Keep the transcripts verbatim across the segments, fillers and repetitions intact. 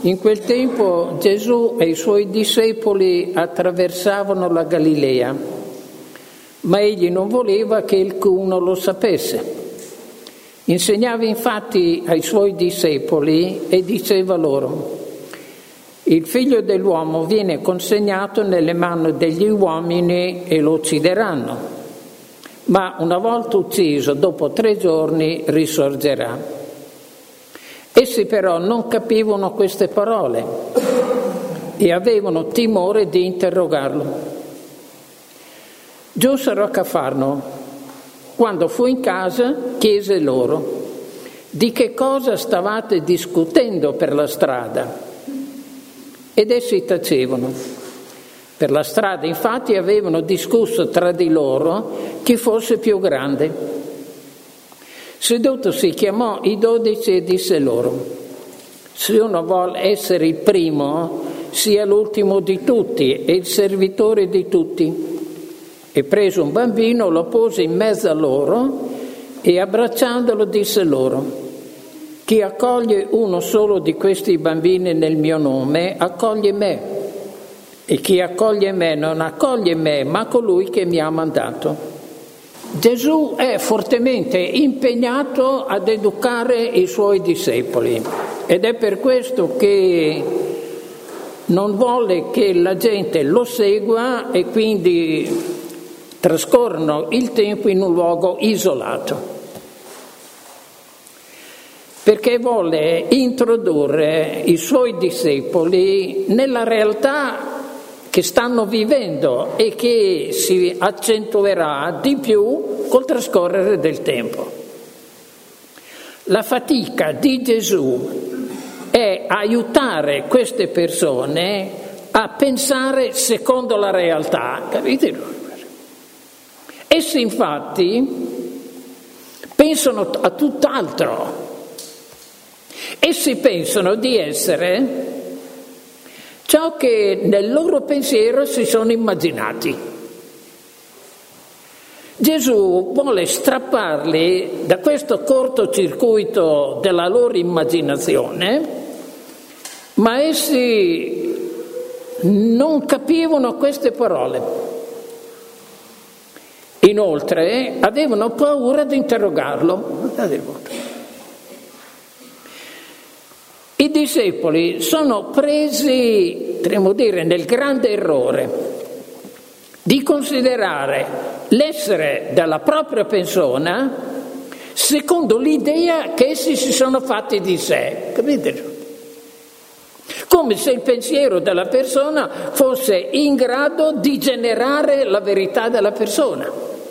In quel tempo Gesù e i suoi discepoli attraversavano la Galilea, ma egli non voleva che alcuno lo sapesse. Insegnava infatti ai suoi discepoli e diceva loro: il figlio dell'uomo viene consegnato nelle mani degli uomini e lo uccideranno, ma una volta ucciso, dopo tre giorni risorgerà. Essi però non capivano queste parole e avevano timore di interrogarlo. Giunsero a Cafarno. Quando fu in casa, chiese loro: di che cosa stavate discutendo per la strada? Ed essi tacevano. Per la strada, infatti, avevano discusso tra di loro chi fosse più grande. Sedutosi chiamò i dodici e disse loro: se uno vuole essere il primo, sia l'ultimo di tutti e il servitore di tutti. E preso un bambino lo pose in mezzo a loro e abbracciandolo disse loro: chi accoglie uno solo di questi bambini nel mio nome accoglie me, e chi accoglie me non accoglie me ma colui che mi ha mandato. Gesù è fortemente impegnato ad educare i suoi discepoli ed è per questo che non vuole che la gente lo segua e quindi trascorrono il tempo in un luogo isolato, perché vuole introdurre i suoi discepoli nella realtà che stanno vivendo e che si accentuerà di più col trascorrere del tempo. La fatica di Gesù è aiutare queste persone a pensare secondo la realtà, capite? Essi infatti pensano a tutt'altro. Essi pensano di essere ciò che nel loro pensiero si sono immaginati. Gesù vuole strapparli da questo cortocircuito della loro immaginazione, ma essi non capivano queste parole. Inoltre avevano paura di interrogarlo. I discepoli sono presi, potremmo dire, nel grande errore di considerare l'essere della propria persona secondo l'idea che essi si sono fatti di sé, capite? Come se il pensiero della persona fosse in grado di generare la verità della persona.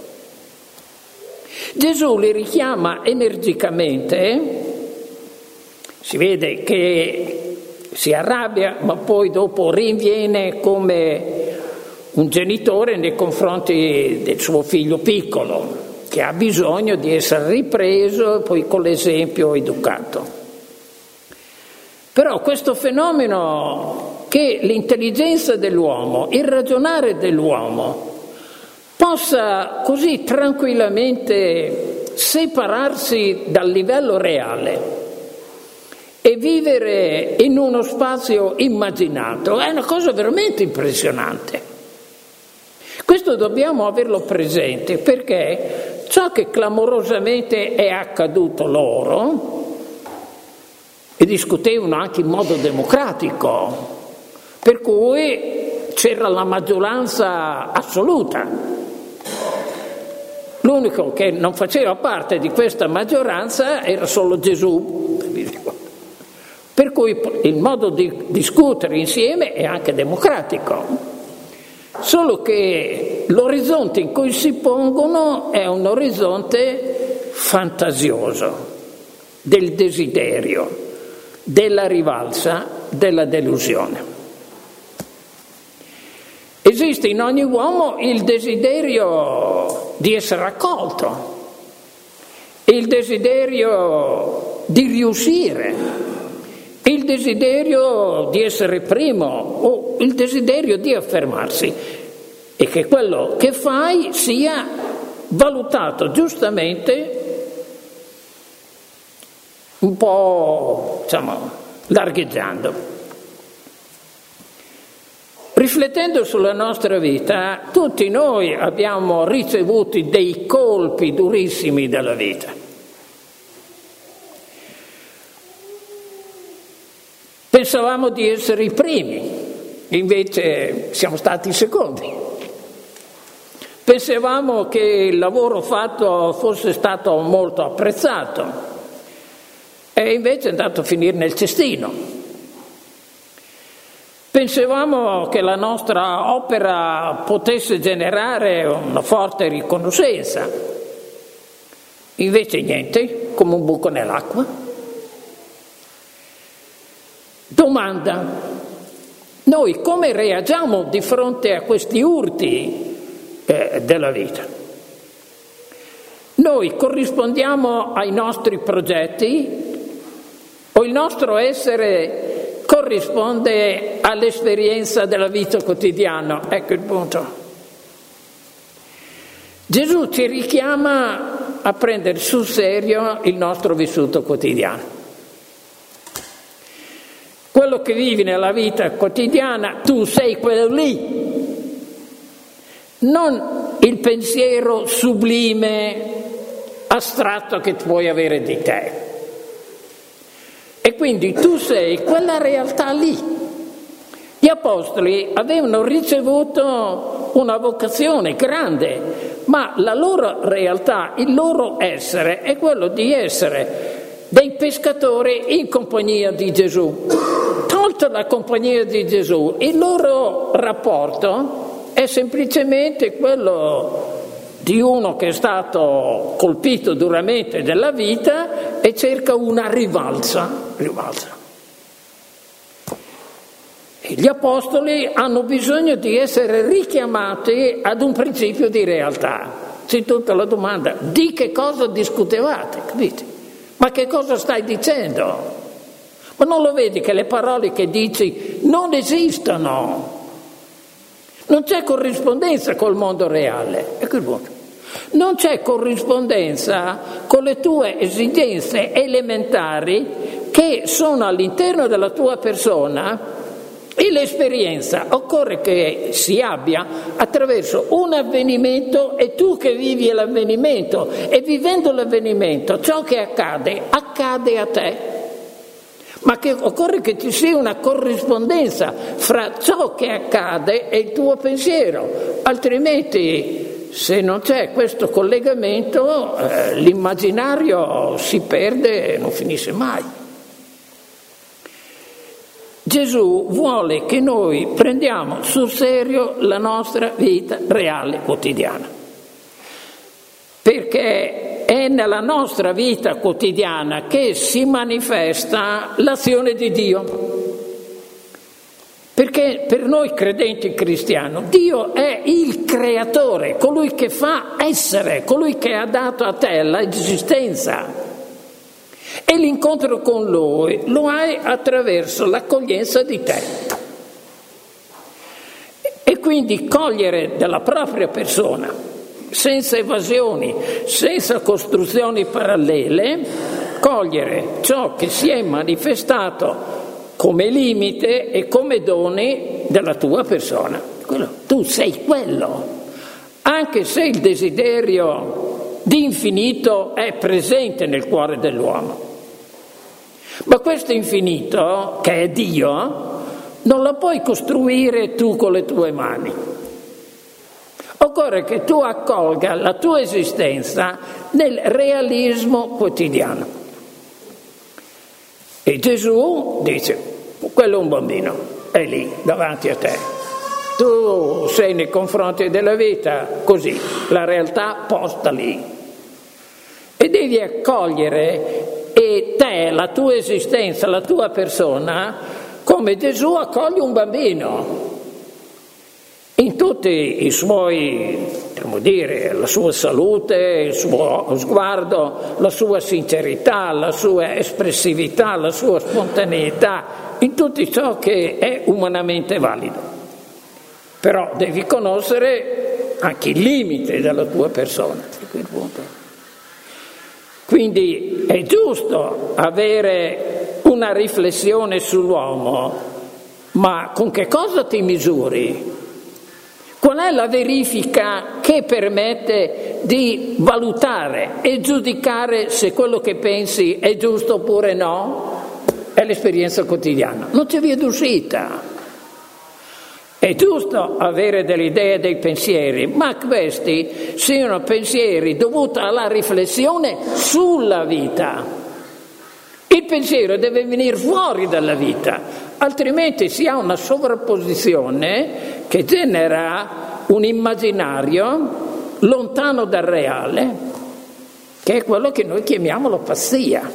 Gesù li richiama energicamente. Si vede che si arrabbia, ma poi dopo rinviene come un genitore nei confronti del suo figlio piccolo, che ha bisogno di essere ripreso e poi con l'esempio educato. Però questo fenomeno che l'intelligenza dell'uomo, il ragionare dell'uomo, possa così tranquillamente separarsi dal livello reale e vivere in uno spazio immaginato è una cosa veramente impressionante. Questo dobbiamo averlo presente, perché ciò che clamorosamente è accaduto loro, e discutevano anche in modo democratico, per cui c'era la maggioranza assoluta. L'unico che non faceva parte di questa maggioranza era solo Gesù. Per cui il modo di discutere insieme è anche democratico, solo che l'orizzonte in cui si pongono è un orizzonte fantasioso, del desiderio, della rivalsa, della delusione. Esiste in ogni uomo il desiderio di essere accolto, il desiderio di riuscire, il desiderio di essere primo o il desiderio di affermarsi, e che quello che fai sia valutato giustamente, un po', diciamo, largheggiando. Riflettendo sulla nostra vita, tutti noi abbiamo ricevuto dei colpi durissimi della vita. Pensavamo di essere i primi, invece siamo stati i secondi. Pensavamo che il lavoro fatto fosse stato molto apprezzato e invece è andato a finire nel cestino. Pensavamo che la nostra opera potesse generare una forte riconoscenza, invece niente, come un buco nell'acqua. Domanda: noi come reagiamo di fronte a questi urti eh, della vita? Noi corrispondiamo ai nostri progetti o il nostro essere corrisponde all'esperienza della vita quotidiana? Ecco il punto. Gesù ci richiama a prendere sul serio il nostro vissuto quotidiano. Quello che vivi nella vita quotidiana, tu sei quello lì, non il pensiero sublime, astratto che puoi avere di te. E quindi tu sei quella realtà lì. Gli apostoli avevano ricevuto una vocazione grande, ma la loro realtà, il loro essere è quello di essere dei pescatori in compagnia di Gesù. Tolta la compagnia di Gesù, il loro rapporto è semplicemente quello di uno che è stato colpito duramente dalla vita e cerca una rivalsa. rivalsa. E gli apostoli hanno bisogno di essere richiamati ad un principio di realtà. C'è tutta la domanda: di che cosa discutevate? Capite? Ma che cosa stai dicendo? Ma non lo vedi che le parole che dici non esistono? Non c'è corrispondenza col mondo reale. Ecco il punto. Non c'è corrispondenza con le tue esigenze elementari che sono all'interno della tua persona e l'esperienza occorre che si abbia attraverso un avvenimento e tu che vivi l'avvenimento e vivendo l'avvenimento ciò che accade, accade a te. Ma che occorre che ci sia una corrispondenza fra ciò che accade e il tuo pensiero, altrimenti se non c'è questo collegamento eh, l'immaginario si perde e non finisce mai. Gesù vuole che noi prendiamo sul serio la nostra vita reale quotidiana, perché è nella nostra vita quotidiana che si manifesta l'azione di Dio. Perché per noi credenti cristiani Dio è il creatore, colui che fa essere, colui che ha dato a te l'esistenza. E l'incontro con Lui lo hai attraverso l'accoglienza di te. E quindi cogliere della propria persona, senza evasioni, senza costruzioni parallele, cogliere ciò che si è manifestato come limite e come doni della tua persona. Quello, tu sei quello, anche se il desiderio di infinito è presente nel cuore dell'uomo. Ma questo infinito, che è Dio, non lo puoi costruire tu con le tue mani. Occorre che tu accolga la tua esistenza nel realismo quotidiano. E Gesù dice: quello è un bambino, è lì, davanti a te. Tu sei nei confronti della vita così, la realtà posta lì. E devi accogliere e te, la tua esistenza, la tua persona, come Gesù accoglie un bambino. In tutti i suoi, possiamo dire, la sua salute, il suo sguardo, la sua sincerità, la sua espressività, la sua spontaneità, in tutto ciò che è umanamente valido. Però devi conoscere anche il limite della tua persona. Quindi è giusto avere una riflessione sull'uomo, Ma con che cosa ti misuri? Qual è la verifica che permette di valutare e giudicare se quello che pensi è giusto oppure no? È l'esperienza quotidiana. Non c'è via d'uscita. È giusto avere delle idee e dei pensieri, ma questi siano pensieri dovuti alla riflessione sulla vita. Il pensiero deve venire fuori dalla vita, altrimenti si ha una sovrapposizione che genera un immaginario lontano dal reale, che è quello che noi chiamiamo la pazzia.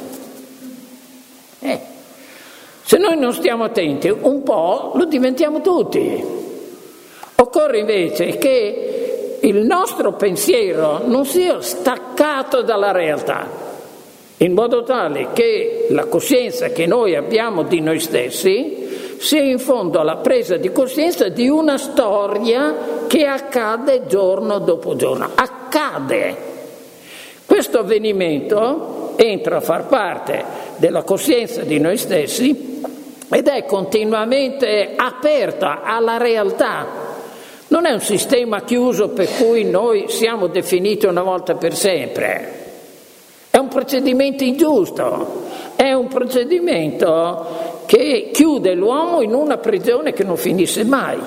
Eh. Se noi non stiamo attenti, un po' lo diventiamo tutti. Occorre invece che il nostro pensiero non sia staccato dalla realtà, in modo tale che la coscienza che noi abbiamo di noi stessi sia in fondo alla presa di coscienza di una storia che accade giorno dopo giorno. Accade. Questo avvenimento entra a far parte della coscienza di noi stessi ed è continuamente aperta alla realtà. Non è un sistema chiuso per cui noi siamo definiti una volta per sempre. È un procedimento ingiusto, è un procedimento che chiude l'uomo in una prigione che non finisce mai.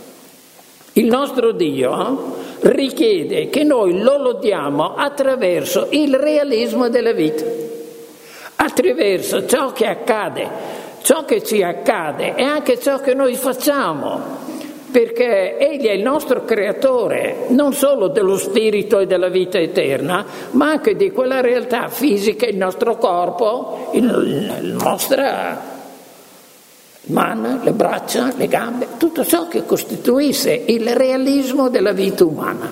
Il nostro Dio richiede che noi lo lodiamo attraverso il realismo della vita, attraverso ciò che accade, ciò che ci accade e anche ciò che noi facciamo, perché Egli è il nostro creatore, non solo dello spirito e della vita eterna, ma anche di quella realtà fisica, il nostro corpo, il, la nostra mano, le braccia, le gambe, tutto ciò che costituisce il realismo della vita umana.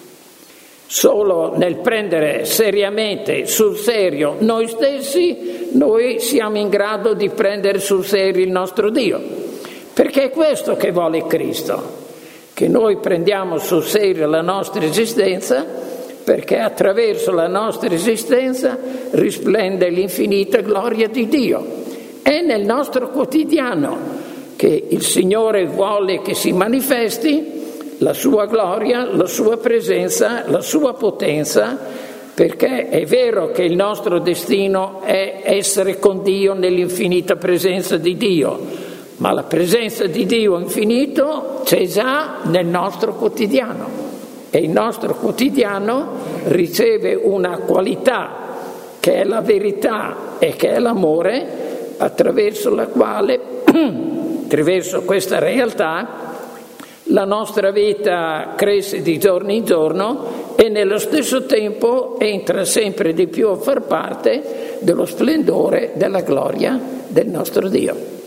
Solo nel prendere seriamente sul serio noi stessi, noi siamo in grado di prendere sul serio il nostro Dio. Perché è questo che vuole Cristo, che noi prendiamo sul serio la nostra esistenza, perché attraverso la nostra esistenza risplende l'infinita gloria di Dio. È nel nostro quotidiano che il Signore vuole che si manifesti la sua gloria, la sua presenza, la sua potenza, perché è vero che il nostro destino è essere con Dio nell'infinita presenza di Dio, ma la presenza di Dio infinito c'è già nel nostro quotidiano e il nostro quotidiano riceve una qualità che è la verità e che è l'amore, attraverso la quale, attraverso questa realtà, la nostra vita cresce di giorno in giorno e nello stesso tempo entra sempre di più a far parte dello splendore della gloria del nostro Dio.